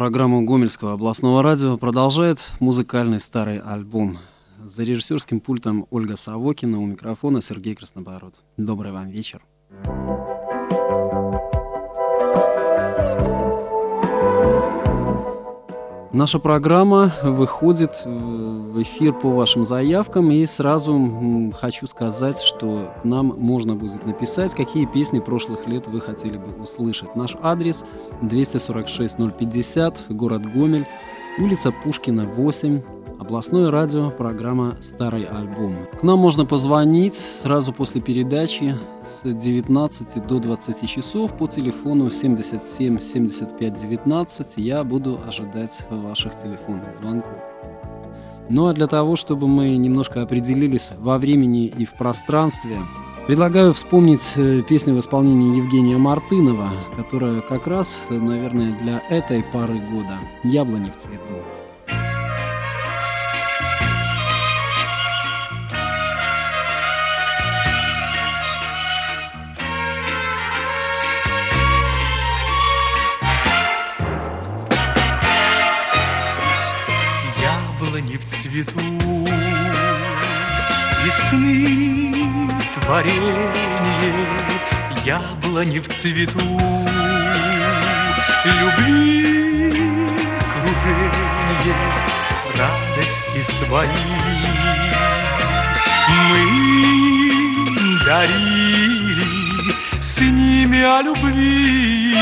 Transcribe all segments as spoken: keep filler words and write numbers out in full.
программу Гомельского областного радио продолжает музыкальный старый альбом. За режиссерским пультом Ольга Савокина, у микрофона Сергей Краснобород. Добрый вам вечер. Наша программа выходит в эфир по вашим заявкам, и сразу хочу сказать, что к нам можно будет написать, какие песни прошлых лет вы хотели бы услышать. Наш адрес двести сорок шесть ноль пятьдесят, город Гомель, улица Пушкина, восемь, областное радио, программа «Старый альбом». К нам можно позвонить сразу после передачи с девятнадцати до двадцати часов по телефону семьдесят семь семьдесят пять девятнадцать. Я буду ожидать ваших телефонных звонков. Ну а для того, чтобы мы немножко определились во времени и в пространстве, предлагаю вспомнить песню в исполнении Евгения Мартынова, которая как раз, наверное, для этой пары года «Яблони в цвету». Яблони в цвету, весны творенье, яблони в цвету, любви круженье, радости свои мы дарили, с ними о любви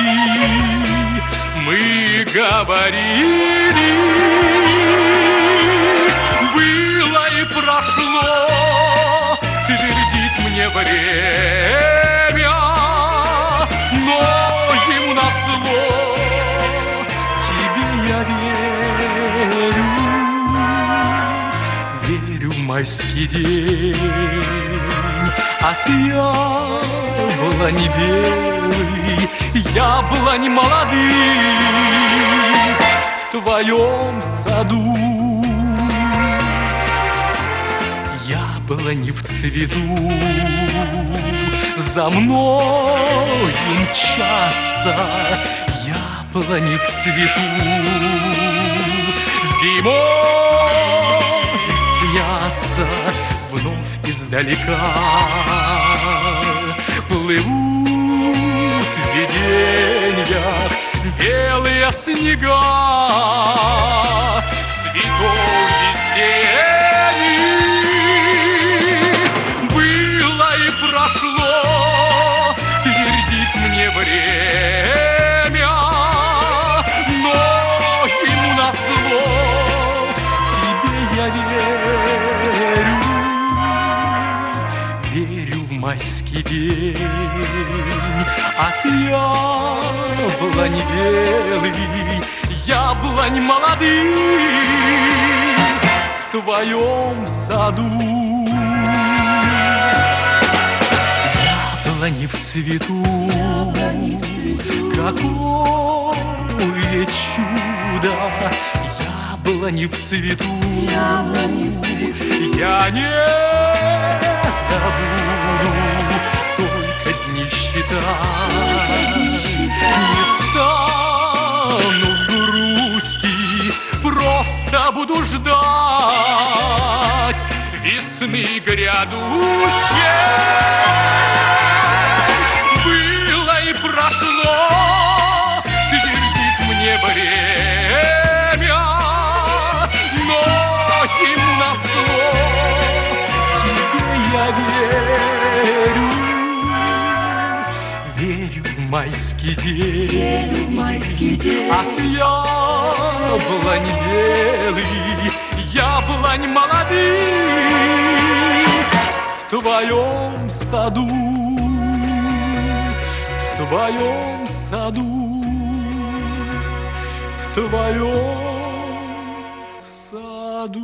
мы говорили. Прошло, твердит мне время, но ему назло тебе я верю, верю в майский день, от яблони белый, яблони молодых в твоем саду. Яблони в цвету, за мною мчатся, яблони в цвету, зимой снятся вновь издалека, плывут в видениях белые снега цветов весенних. Прошло, твердит мне время, но ему назло тебе я верю, верю в майский день, от яблони белый, яблонь молодых в твоем саду. Яблони в цвету, какое чудо! Яблони в цвету, яблони в цвету, я не забуду, только дни считать, не стану в грусти, просто буду ждать весны грядущей. Было и прошло, твердит мне время, но ему назло тебе я верю, верю в майский день, верю в майский день, от яблони белый, яблонь молодых в твоем саду, в твоем саду, в твоем саду.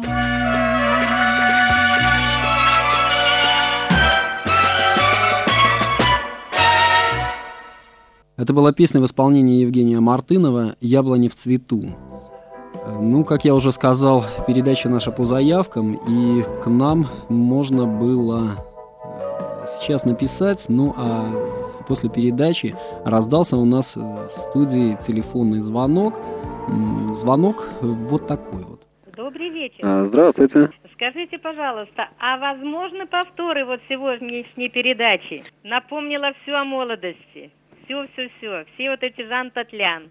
Это была песня в исполнении Евгения Мартынова «Яблони в цвету». Ну, как я уже сказал, передача наша по заявкам, и к нам можно было сейчас написать, ну а после передачи раздался у нас в студии телефонный звонок. звонок вот такой вот. Добрый вечер. А, здравствуйте. Скажите, пожалуйста, а возможны повторы вот сегодняшней передачи? Напомнила все о молодости. Все-все-все. Все вот эти Жан Татлян,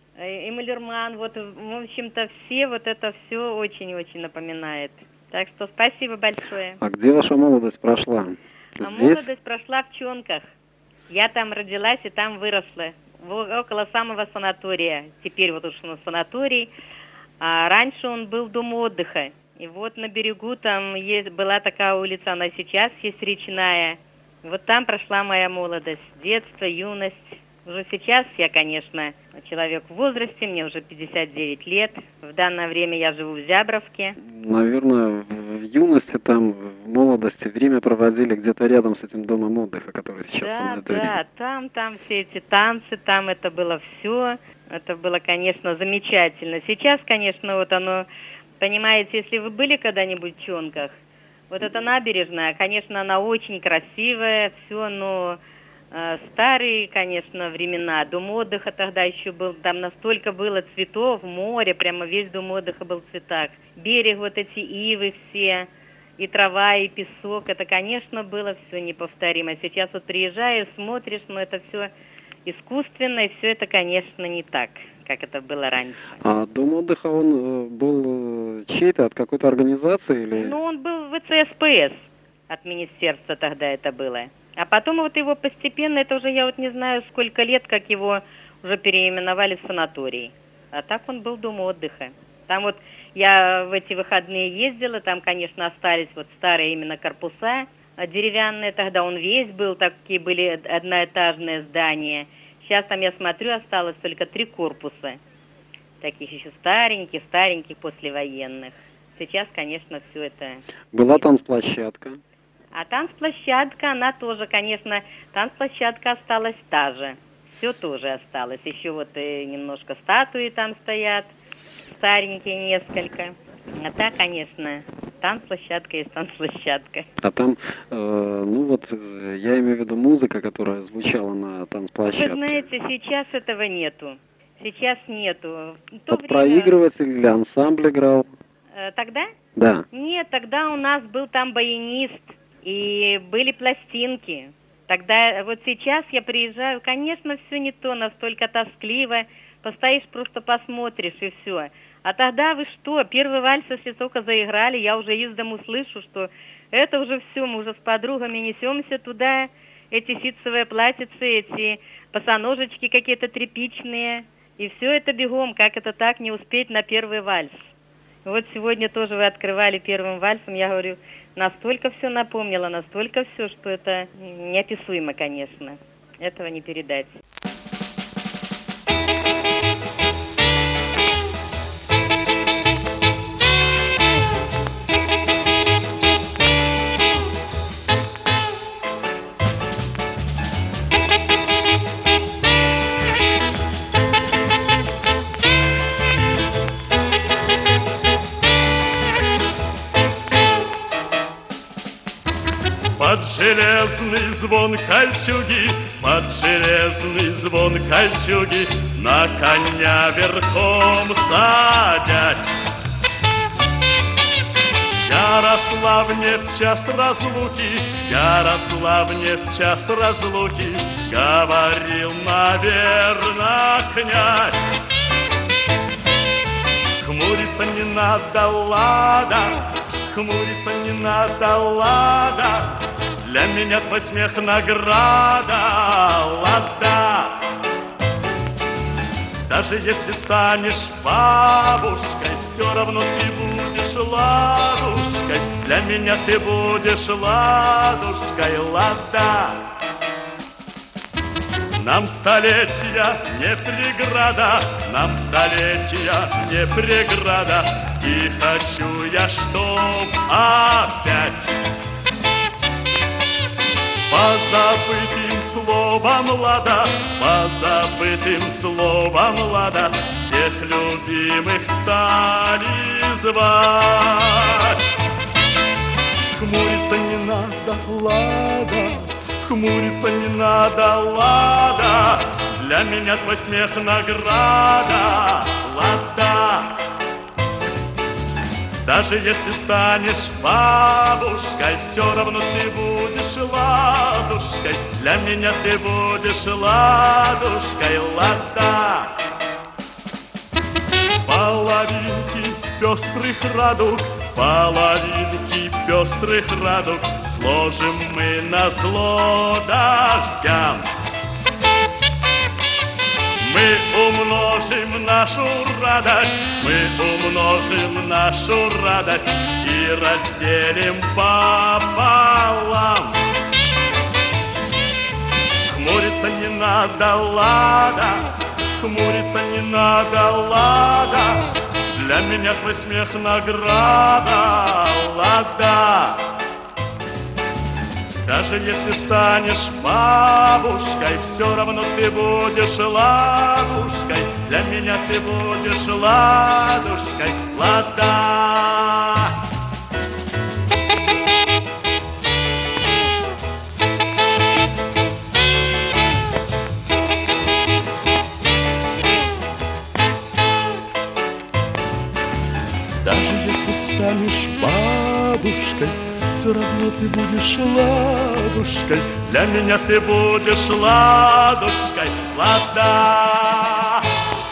Эмилерман, вот, в общем-то, все вот это все очень-очень напоминает. Так что спасибо большое. А где ваша молодость прошла? А Здесь? молодость прошла в Чонках. Я там родилась и там выросла. Около самого санатория. Теперь вот уж на санаторий. А раньше он был дом отдыха. И вот на берегу там есть, была такая улица, она сейчас есть речная. Вот там прошла моя молодость, детство, юность. Уже сейчас я, конечно, человек в возрасте, мне уже пятьдесят девять лет. В данное время я живу в Зябровке. Наверное, в юности, там, в молодости время проводили где-то рядом с этим домом отдыха, который сейчас Да, санаторий. да, там, там все эти танцы, там это было все. Это было, конечно, замечательно. Сейчас, конечно, вот оно, понимаете, если вы были когда-нибудь в Чонках, вот эта набережная, конечно, она очень красивая, все, но э, старые, конечно, времена. Дом отдыха тогда еще был, там настолько было цветов, море, прямо весь дом отдыха был в цветах. Берег, вот эти ивы все, и трава, и песок, это, конечно, было все неповторимо. Сейчас вот приезжаешь, смотришь, но это все искусственно, и все это, конечно, не так, как это было раньше. А дом отдыха, он э, был э, чей-то, от какой-то организации? Или... Ну, он был в ВЦСПС, от министерства тогда это было. А потом вот его постепенно, это уже я вот не знаю сколько лет, как его уже переименовали в санаторий. А так он был дом отдыха. Там вот я в эти выходные ездила, там, конечно, остались вот старые именно корпуса деревянные, тогда он весь был, такие были одноэтажные здания. Сейчас там, я смотрю, осталось только три корпуса, таких еще стареньких, стареньких послевоенных. Сейчас, конечно, все это... Была танцплощадка? А танцплощадка, она тоже, конечно, танцплощадка осталась та же. Все тоже осталось. Еще вот и немножко статуи там стоят, старенькие несколько. А так, конечно, танцплощадка есть танцплощадка. А там, э, ну вот, э, я имею в виду музыка, которая звучала на танцплощадке. Вы знаете, сейчас этого нету. Сейчас нету. Под проигрыватель или ансамбль играл? Э, тогда? Да. Нет, тогда у нас был там баянист, и были пластинки. Тогда, вот сейчас я приезжаю, конечно, все не то, настолько тоскливо. Постоишь, просто посмотришь, и все. А тогда вы что, первый вальс, если только заиграли, я уже из дому слышу, что это уже все, мы уже с подругами несемся туда, эти ситцевые платьицы, эти босоножечки какие-то тряпичные, и все это бегом, как это так не успеть на первый вальс. Вот сегодня тоже вы открывали первым вальсом, я говорю, настолько все напомнило, настолько все, что это неописуемо, конечно, этого не передать. Под железный звон кольчуги, под железный звон кольчуги, на коня верхом садясь. Ярославне в час разлуки, Ярославне в час разлуки, говорил, наверно, князь. Хмуриться не надо, лада, хмуриться не надо, лада, для меня твой смех награда, лада. Даже если станешь бабушкой, все равно ты будешь ладушкой, для меня ты будешь ладушкой, лада. Нам столетия не преграда, нам столетия не преграда, и хочу я, чтоб опять по забытым словам лада, по забытым словам лада, всех любимых стали звать. Хмуриться не надо, лада, Хмуриться не надо, лада, для меня твой смех награда, лада. Даже если станешь бабушкой, все равно ты будешь ладушкой, для меня ты будешь ладушкой, лада. Половинки пестрых радуг, половинки пестрых радуг сложим мы назло дождям. Мы умножим нашу радость, мы умножим нашу радость и разделим пополам. Хмуриться не надо, лада, хмуриться не надо, лада, для меня твой смех награда, лада. Даже если станешь бабушкой, все равно ты будешь ладушкой, для меня ты будешь ладушкой, лада. Даже если станешь бабушкой, все равно ты будешь ладушкой, для меня ты будешь ладушкой, лада.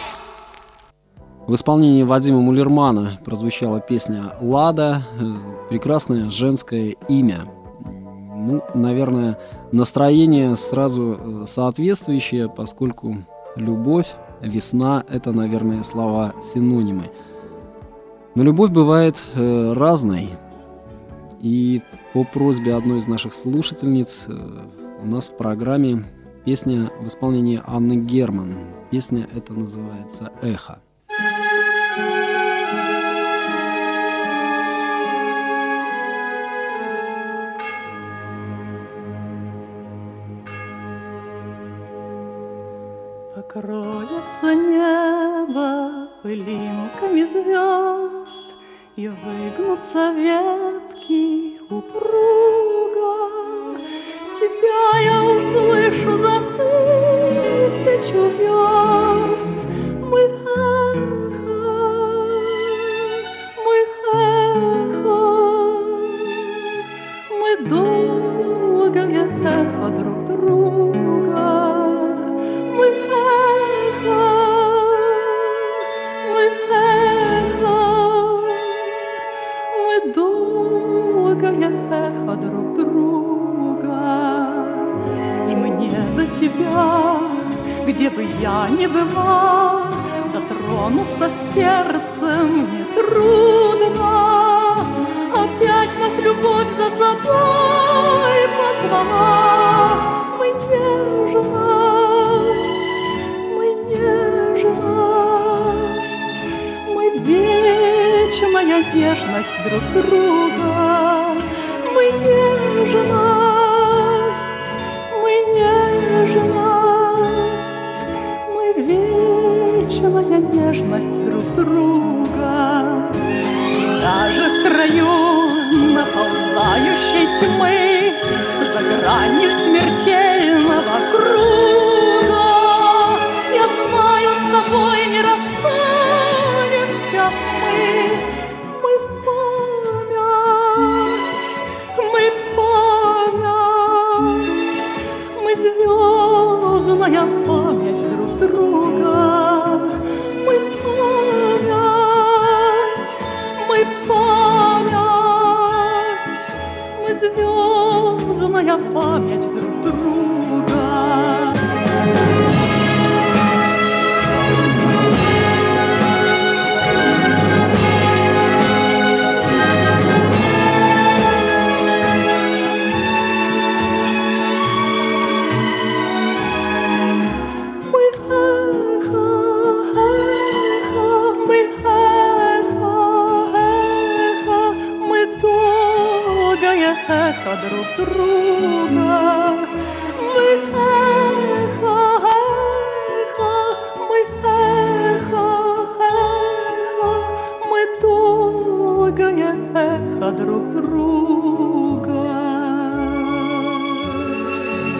В исполнении Вадима Мулермана прозвучала песня «Лада», прекрасное женское имя. Ну, наверное, настроение сразу соответствующее, поскольку любовь, весна – это, наверное, слова-синонимы. Но любовь бывает э, разной. И по просьбе одной из наших слушательниц у нас в программе песня в исполнении Анны Герман. Песня эта называется «Эхо». Покроется небо пылинками звезд, и выгнутся ветки упруго. Тебя я услышу за тысячу верст. Мы эхо, мы эхо, мы долгое эхо друг друга. Мы эхо, мы эхо, долгое эхо друг друга. И мне до тебя, где бы я ни была, дотронуться сердцем нетрудно. Опять нас любовь за собой позвала. Мы нежность, мы нежность, мы вечная нежность друг друга. Мы нежность, мы нежность, мы вечная нежность друг друга. Даже в краю наползающей тьмы, за гранью смертельного круга, я знаю, с тобой не расстанемся мы. Мы память, мы память, мы звездная память друг друга. Мы память, мы память, мы звездная память друг друга. Эхо друг друга, мы эхо, эхо, мы эхо, эхо, мы долгое эхо друг друга.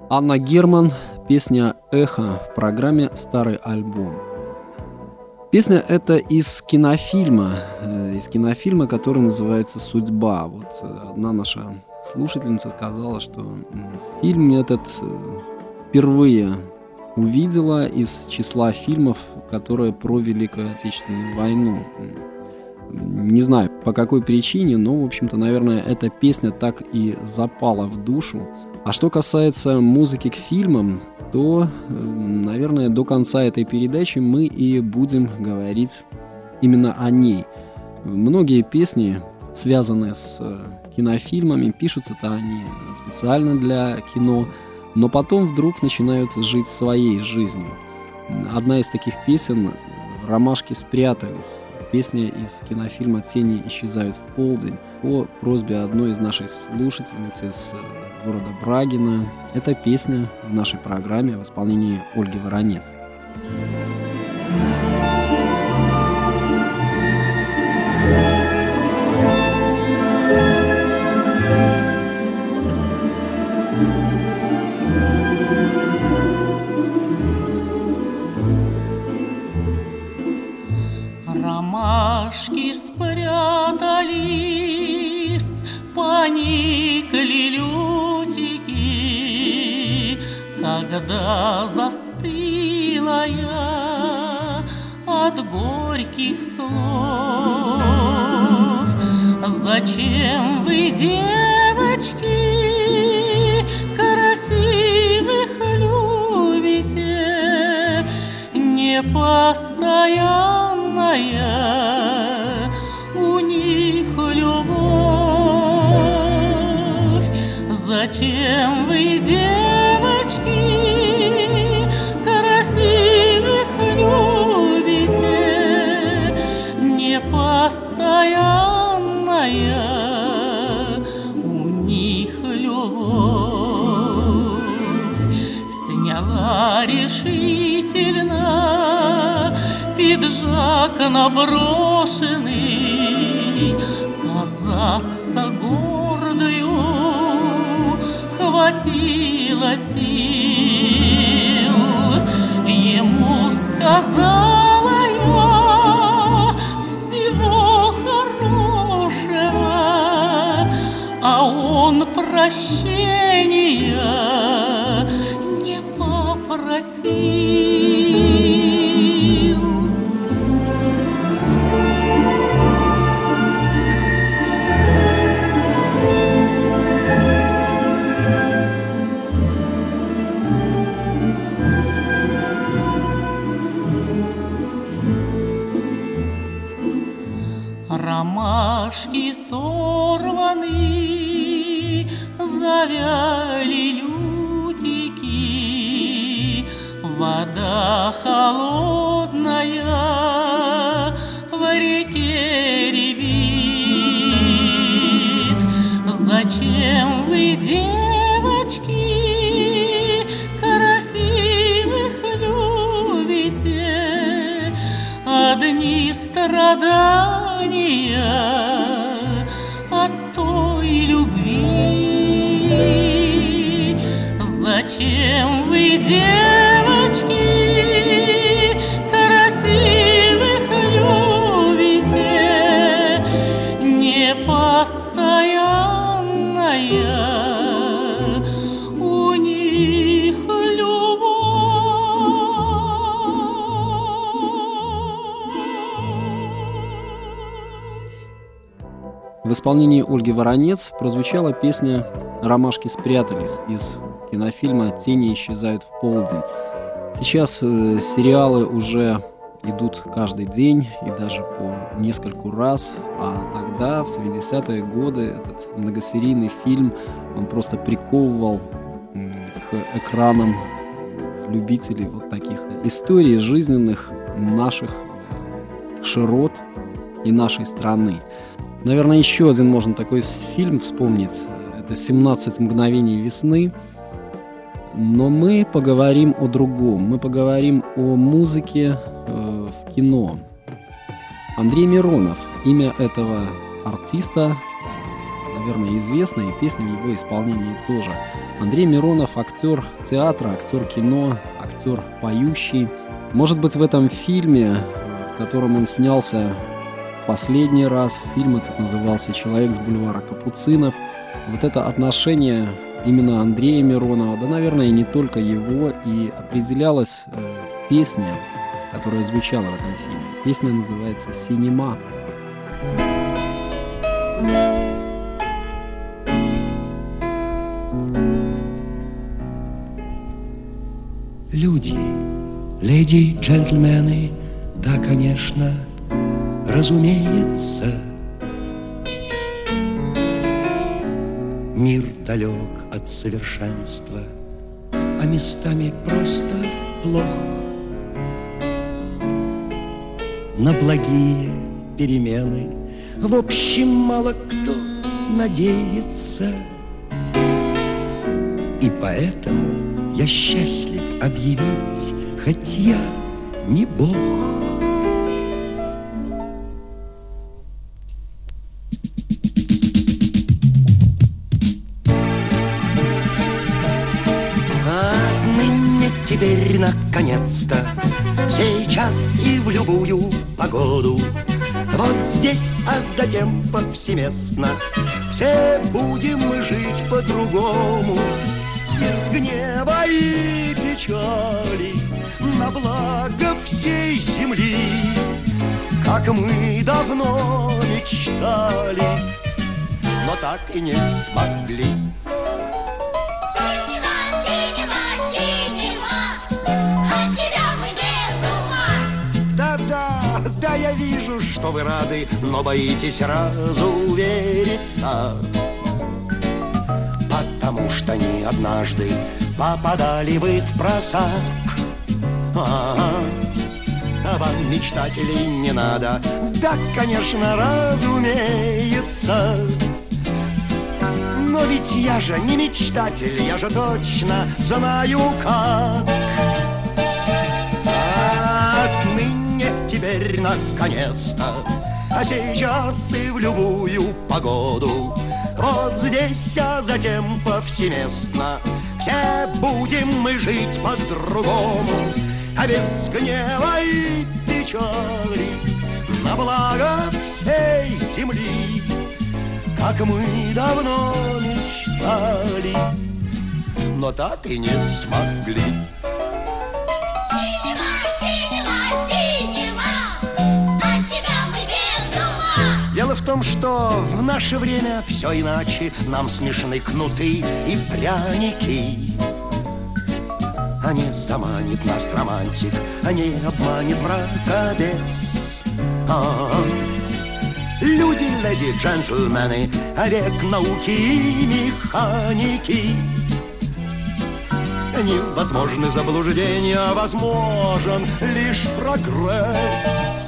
Анна Герман, песня «Эхо» в программе «Старый альбом». Песня эта из кинофильма, из кинофильма, который называется «Судьба». Вот одна наша слушательница сказала, что фильм этот впервые увидела из числа фильмов, которые про Великую Отечественную войну. Не знаю, по какой причине, но, в общем-то, наверное, эта песня так и запала в душу. А что касается музыки к фильмам, то, наверное, до конца этой передачи мы и будем говорить именно о ней. Многие песни, связанные с кинофильмами, пишутся-то они специально для кино, но потом вдруг начинают жить своей жизнью. Одна из таких песен «Ромашки спрятались». Песня из кинофильма «Тени исчезают в полдень» по просьбе одной из наших слушательниц из города Брагина. Эта песня в нашей программе в исполнении Ольги Воронец. Ромашки спрятались, поникли лютики, когда застыла я от горьких слов. Зачем вы, девочки, красивых любите, непостоянно у них любовь? Зачем вы, девочки, красивых любите, непостоянная у них любовь? Сняла решительно пиджак наброшенный, казаться гордою хватило сил. Ему сказала я всего хорошего, а он прощения не попросил. Ромашки сорваны, завяли лютики, вода холодная в реке рябит. Зачем вы, девочки, красивых любите, одни страдания от той любви? Зачем вы, девочки, красивых любите, непостоянная у них В исполнении Ольги Воронец прозвучала песня «Ромашки спрятались» из кинофильма «Тени исчезают в полдень». Сейчас э, сериалы уже идут каждый день и даже по нескольку раз, а тогда, в семидесятые годы, этот многосерийный фильм, он просто приковывал э, к экранам любителей вот таких историй жизненных наших широт и нашей страны. Наверное, еще один можно такой фильм вспомнить. Это «семнадцать мгновений весны». Но мы поговорим о другом. Мы поговорим о музыке э, в кино. Андрей Миронов. Имя этого артиста, наверное, известно, и песни в его исполнении тоже. Андрей Миронов — актер театра, актер кино, актер поющий. Может быть, в этом фильме, в котором он снялся в последний раз, фильм этот назывался «Человек с бульвара Капуцинов», вот это отношение именно Андрея Миронова, да, наверное, и не только его, и определялось в песне, которая звучала в этом фильме. Песня называется «Синема». Люди, леди, джентльмены, да, конечно, разумеется, мир далек от совершенства, а местами просто плох. На благие перемены, в общем, мало кто надеется. И поэтому я счастлив объявить, хоть я не Бог. Отныне теперь наконец-то, сейчас и в любую погоду, вот здесь, а затем повсеместно, все будем мы жить по-другому. Без гнева и печали, на благо всей земли, как мы давно мечтали, но так и не смогли. Синема, синема, синема, от тебя мы без ума. Да-да, да, я вижу, что вы рады, но боитесь разувериться, потому что не однажды попадали вы в просак. А-а-а. А вам мечтателей не надо, да, конечно, разумеется. Но ведь я же не мечтатель, я же точно знаю как. Отныне теперь наконец-то, а сейчас и в любую погоду, вот здесь, а затем повсеместно, все будем мы жить по-другому, а без гнева и печали, на благо всей земли, как мы давно мечтали, но так и не смогли. Синема, синема, синема, от тебя мы без ума. Дело в том, что в наше время все иначе. Нам смешны кнуты и пряники. А не заманит нас романтик, а не обманет мракобес. А-а-а. Люди, леди, джентльмены, век науки и механики. Невозможны заблуждения, возможен лишь прогресс.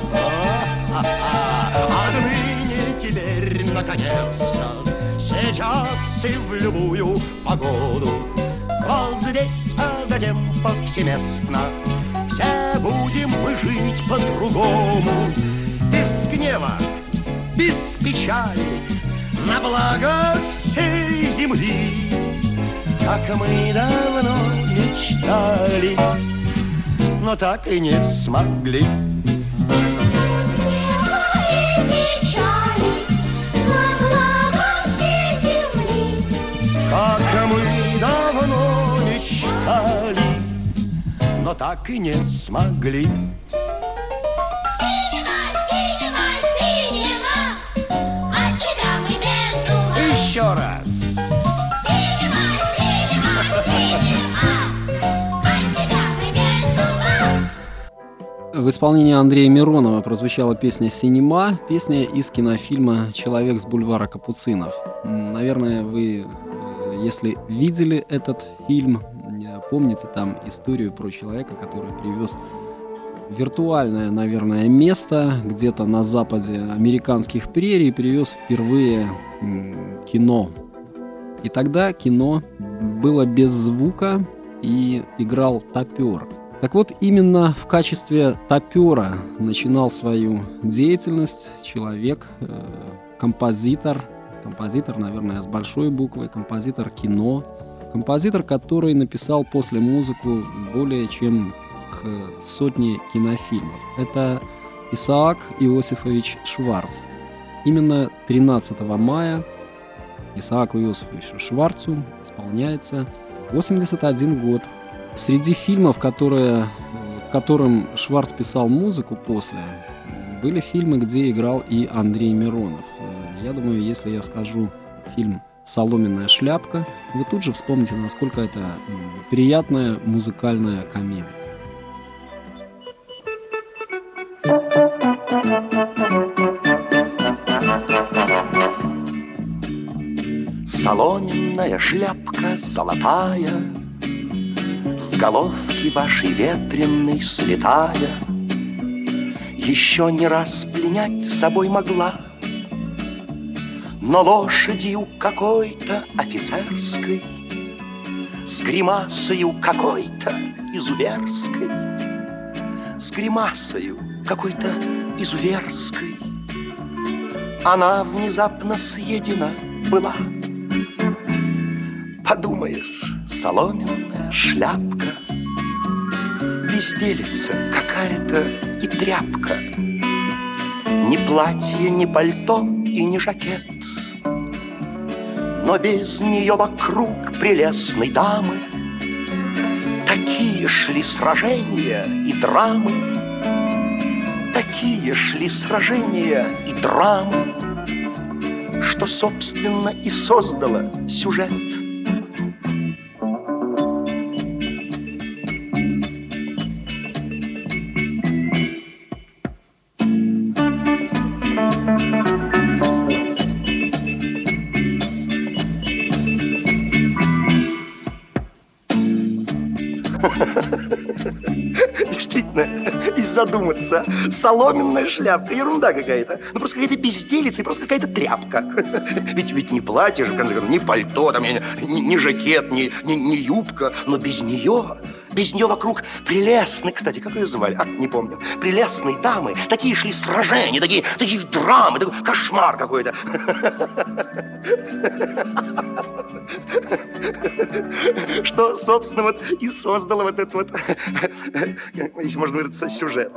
Отныне теперь, наконец-то, сейчас и в любую погоду, вот здесь, а затем повсеместно, все будем мы жить по-другому. Без гнева, без печали, на благо всей земли, как мы давно мечтали, но так и не смогли. Как мы давно мечтали, но так и не смогли. Синема, синема, синема, от тебя мы без ума. Еще раз. Синема, синема, синема, от тебя мы без ума. В исполнении Андрея Миронова прозвучала песня «Синема», песня из кинофильма «Человек с бульвара Капуцинов». Наверное, вы, если видели этот фильм, помните там историю про человека, который привез виртуальное, наверное, место где-то на западе американских прерий, привез впервые кино. И тогда кино было без звука и играл топер. Так вот, именно в качестве топера начинал свою деятельность человек, э, композитор, композитор, наверное, с большой буквы, композитор кино, Композитор, который написал после музыку более чем к сотне кинофильмов. Это Исаак Иосифович Шварц. Именно тринадцатого мая Исааку Иосифовичу Шварцу исполняется восемьдесят один год. Среди фильмов, которые, которым Шварц писал музыку после, были фильмы, где играл и Андрей Миронов. Я думаю, если я скажу фильм «Соломенная шляпка», вы тут же вспомните, насколько это приятная музыкальная комедия. Соломенная шляпка золотая, с головки вашей ветреной слетая, еще не раз пленять собой могла, но лошадью какой-то офицерской, с гримасою какой-то изуверской, с гримасою какой-то изуверской, она внезапно съедена была. Подумаешь, соломенная шляпка, безделица какая-то и тряпка, ни платье, ни пальто и ни жакет, но без нее вокруг прелестной дамы такие шли сражения и драмы, такие шли сражения и драмы, что, собственно, и создало сюжет. Действительно, и задуматься. Соломенная шляпка, ерунда какая-то. Ну, просто какая-то безделица и просто какая-то тряпка. Ведь, ведь не платье же, в конце концов, не пальто, там, не, не жакет, не, не, не юбка. Но без нее, без нее вокруг прелестной, кстати, как ее звали? А, не помню. Прелестные дамы. Такие шли сражения, такие, такие драмы, такой кошмар какой-то. Что, собственно, вот и создало вот этот вот, если можно выразиться, сюжет.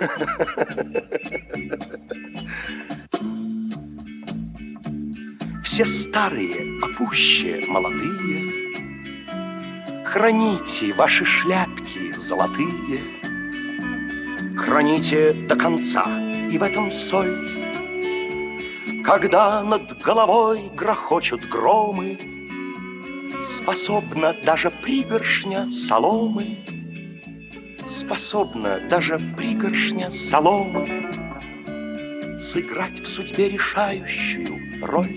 Все старые, а пуще молодые, храните ваши шляпки золотые, храните до конца, и в этом соль. Когда над головой грохочут громы, способна даже пригоршня соломы, способна даже пригоршня соломы сыграть в судьбе решающую роль.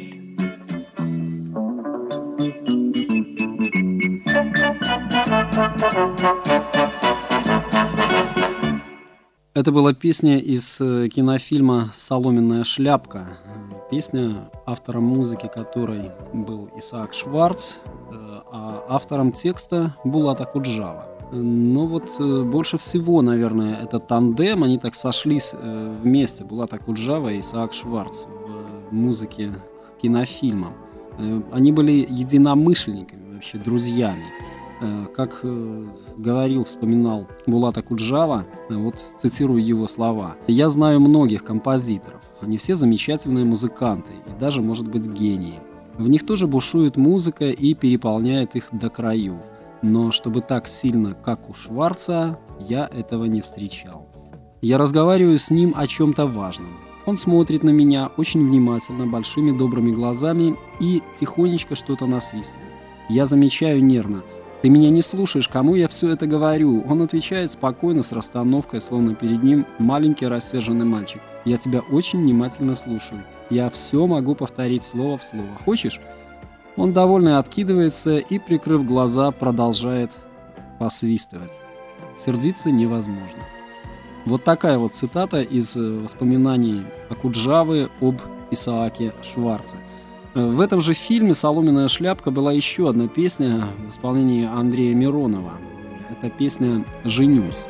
Это была песня из кинофильма «Соломенная шляпка». Песня, автором музыки которой был Исаак Шварц, а автором текста Булат Акуджава. Но вот больше всего, наверное, этот тандем, они так сошлись вместе, Булат Акуджава и Исаак Шварц, в музыке к кинофильмам. Они были единомышленниками, вообще друзьями. Как говорил, вспоминал Булат Акуджава, вот цитирую его слова: «Я знаю многих композиторов, они все замечательные музыканты и даже, может быть, гении. В них тоже бушует музыка и переполняет их до краев. Но чтобы так сильно, как у Шварца, я этого не встречал. Я разговариваю с ним о чем-то важном. Он смотрит на меня очень внимательно, большими добрыми глазами и тихонечко что-то насвистывает. Я замечаю нервно: ты меня не слушаешь, кому я все это говорю? Он отвечает спокойно, с расстановкой, словно перед ним маленький рассерженный мальчик. Я тебя очень внимательно слушаю. Я все могу повторить слово в слово. Хочешь?» Он довольно откидывается и, прикрыв глаза, продолжает посвистывать. Сердиться невозможно. Вот такая вот цитата из воспоминаний Акуджавы об Исааке Шварце. В этом же фильме «Соломенная шляпка» была еще одна песня в исполнении Андрея Миронова. Это песня «Женюсь».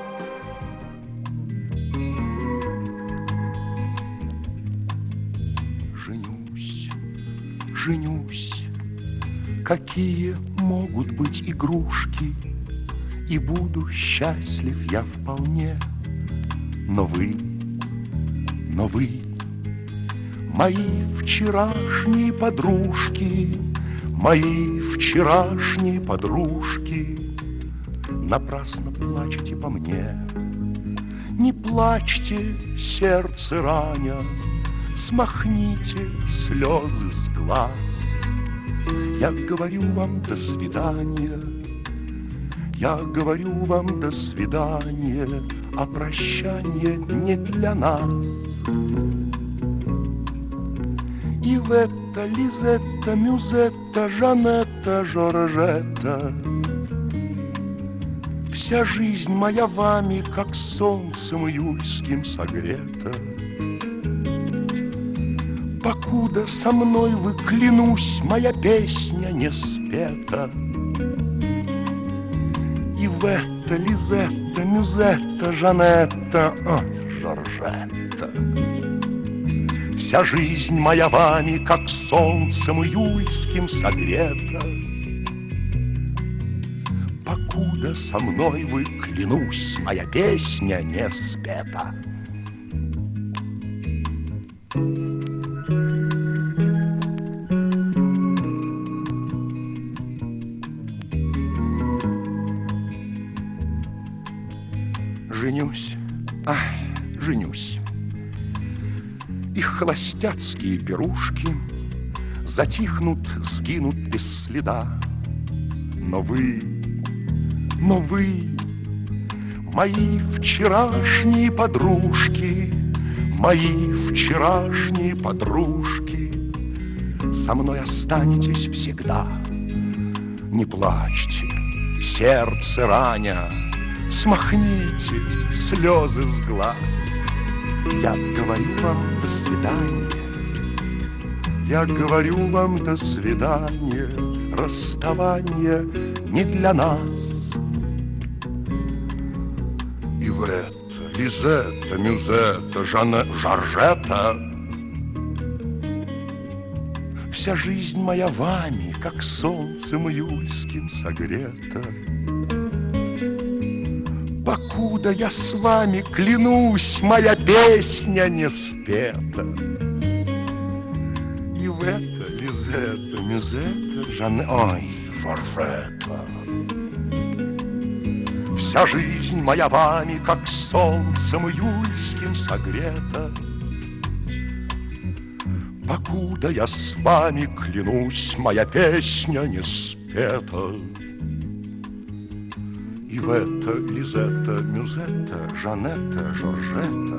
Женюсь, женюсь, какие могут быть игрушки, и буду счастлив я вполне. Но вы, но вы, мои вчерашние подружки, мои вчерашние подружки, напрасно плачете по мне. Не плачьте, сердце раня, смахните слезы с глаз. Я говорю вам до свидания, я говорю вам до свидания, а прощание не для нас. Ивета, Лизетта, Мюзетта, Жанетта, Жоржетта, вся жизнь моя вами, как солнцем июльским согрета. Покуда со мной вы, клянусь, моя песня не спета. Ивета, Лизетта, Мюзетта, Жанетта, о, Жоржетта, вся жизнь моя вами, как солнцем июльским согрета. Покуда со мной вы, клянусь, моя песня не спета. Женюсь, ах, женюсь. Их холостяцкие пирушки затихнут, сгинут без следа. Но вы, но вы, мои вчерашние подружки, мои вчерашние подружки, со мной останетесь всегда. Не плачьте, сердце раня, смахните слезы с глаз. Я говорю вам до свидания, я говорю вам до свидания, расставание не для нас. Ивета, Лизетта, Мюзетта, Жанна, Жоржетта, вся жизнь моя вами, как солнцем июльским согрета. Покуда я с вами, клянусь, моя песня не спета. Ивета, Лизетта, Мюзетта, Жанна, ой, Жоржетта, вся жизнь моя вами, как солнцем июльским согрета. Покуда я с вами, клянусь, моя песня не спета. Ивета, Лизетта, Мюзетта, Жанетта, Жоржетта,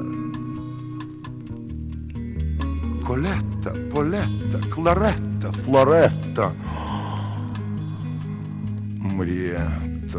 Колетта, Полетта, Кларетта, Флоретта, Мриетта.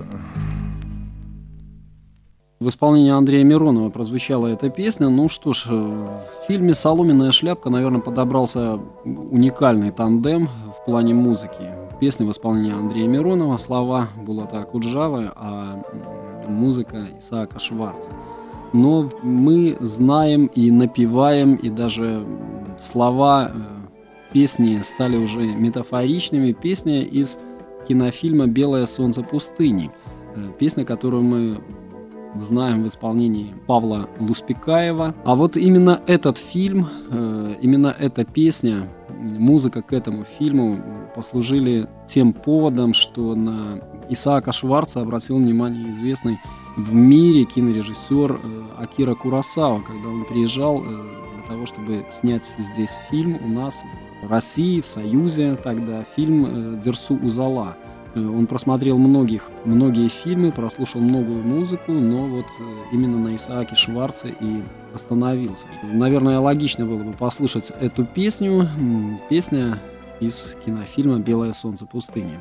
В исполнении Андрея Миронова прозвучала эта песня. Ну что ж, в фильме «Соломенная шляпка», наверное, подобрался уникальный тандем в плане музыки. Песня в исполнении Андрея Миронова, слова Булата Акуджавы, а музыка Исаака Шварца. Но мы знаем и напеваем, и даже слова песни стали уже метафоричными. Песня из кинофильма «Белое солнце пустыни». Песня, которую мы знаем в исполнении Павла Луспекаева. А вот именно этот фильм, именно эта песня, музыка к этому фильму послужили тем поводом, что на Исаака Шварца обратил внимание известный в мире кинорежиссер Акира Куросава, когда он приезжал для того, чтобы снять здесь фильм у нас в России, в Союзе тогда, фильм «Дерсу Узала». Он просмотрел многих, многие фильмы, прослушал многую музыку, но вот именно на Исааке Шварце и остановился. Наверное, логично было бы послушать эту песню. Песня из кинофильма «Белое солнце пустыни».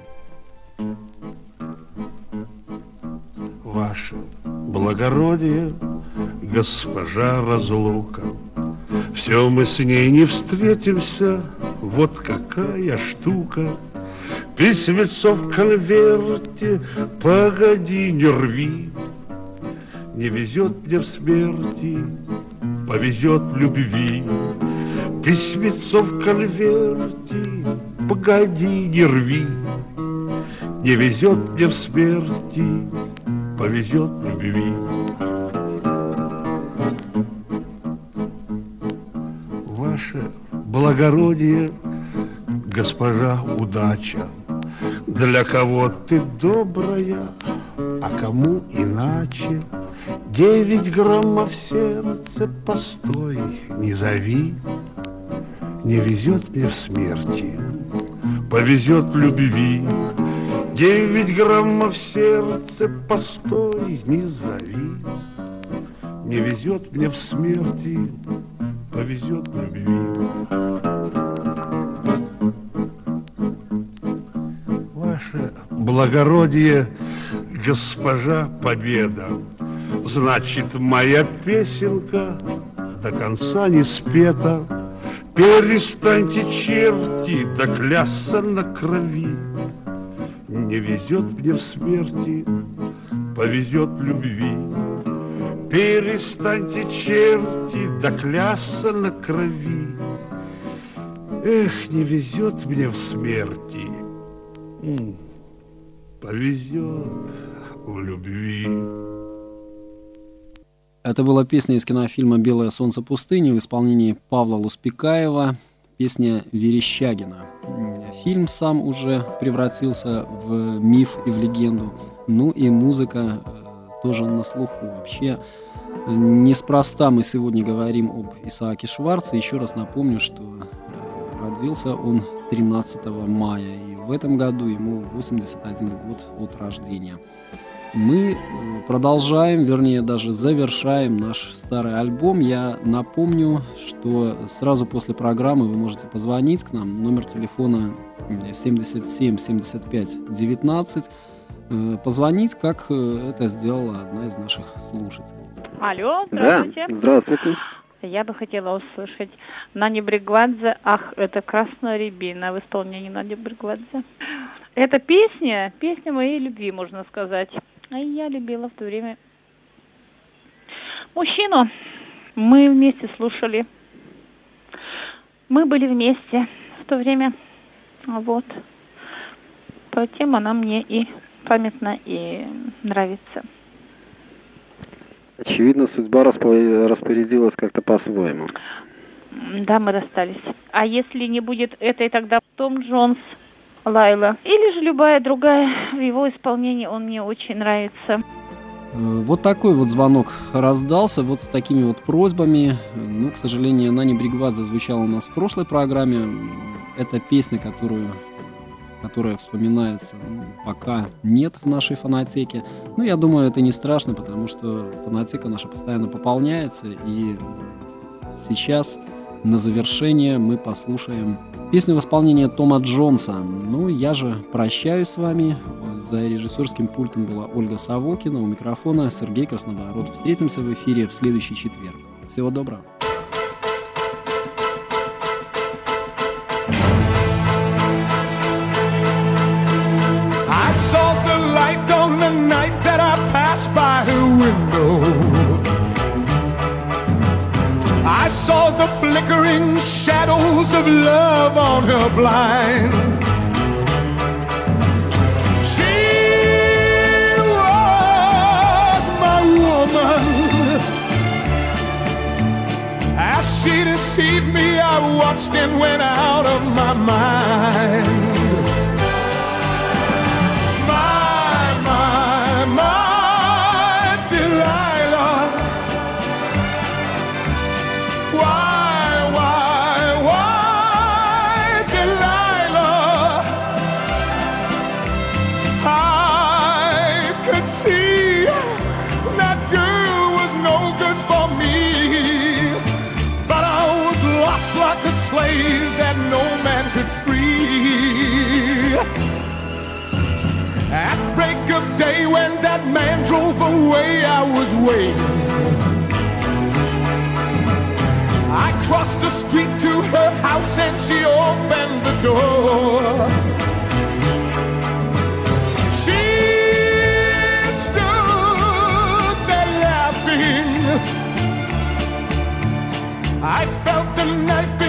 Ваше благородие, госпожа Разлука, все мы с ней не встретимся, вот какая штука. Письмецо в конверте, погоди, не рви. Не везет мне в смерти, повезет в любви. Письмецо в конверте, погоди, не рви. Не везет мне в смерти, повезет в любви. Ваше благородие, госпожа удача, для кого ты добрая, а кому иначе. Девять граммов сердце, постой, не зови. Не везет мне в смерти, повезет в любви. Девять граммов сердце, постой, не зови. Не везет мне в смерти, повезет в любви. Ваше благородие, госпожа Победа, значит, моя песенка до конца не спета. Перестаньте, черти, да клясться на крови. Не везет мне в смерти, повезет в любви. Перестаньте, черти, да клясться на крови. Эх, не везет мне в смерти, повезет в любви. Это была песня из кинофильма «Белое солнце пустыни» в исполнении Павла Луспекаева, песня Верещагина. Фильм сам уже превратился в миф и в легенду, ну и музыка тоже на слуху. Вообще, неспроста мы сегодня говорим об Исааке Шварце. Еще раз напомню, что родился он тринадцатого мая, и в этом году ему восемьдесят один год от рождения. Мы продолжаем, вернее, даже завершаем наш старый альбом. Я напомню, что сразу после программы вы можете позвонить к нам. Номер телефона семьдесят семь семьдесят пять девятнадцать. Позвонить, как это сделала одна из наших слушателей. Алло, здравствуйте. Да, здравствуйте. Я бы хотела услышать Нани Бригвадзе «Ах, это красная рябина» в исполнении Нани Бригвадзе. Это песня, песня моей любви, можно сказать. А я любила в то время мужчину. Мы вместе слушали. Мы были вместе в то время. Вот. Поэтому она мне и памятна, и нравится. Очевидно, судьба распорядилась как-то по-своему. Да, мы расстались. А если не будет этой, тогда Том Джонс, Лайла. Или же любая другая, в его исполнении он мне очень нравится. Вот такой вот звонок раздался, вот с такими вот просьбами. Ну, к сожалению, Нани Бригвадзе звучала у нас в прошлой программе. Это песня, которую, которая вспоминается, ну, пока нет в нашей фонотеке. Ну, я думаю, это не страшно, потому что фонотека наша постоянно пополняется. И сейчас на завершение мы послушаем песню в исполнении Тома Джонса. Ну, я же прощаюсь с вами. За режиссерским пультом была Ольга Савокина, у микрофона Сергей Краснобород. Встретимся в эфире в следующий четверг. Всего доброго. I saw the light on the night that I passed by her window. I saw the flickering shadows of love on her blind. She was my woman. As she deceived me, I watched and went out of my mind. My, my, my Delilah. Why, why, why, Delilah? I could see that girl was no good for me, but I was lost like a slave that no man could free. At break of day when that man drove away, I was waiting. I crossed the street to her house and she opened the door. She stood there laughing. I felt the knife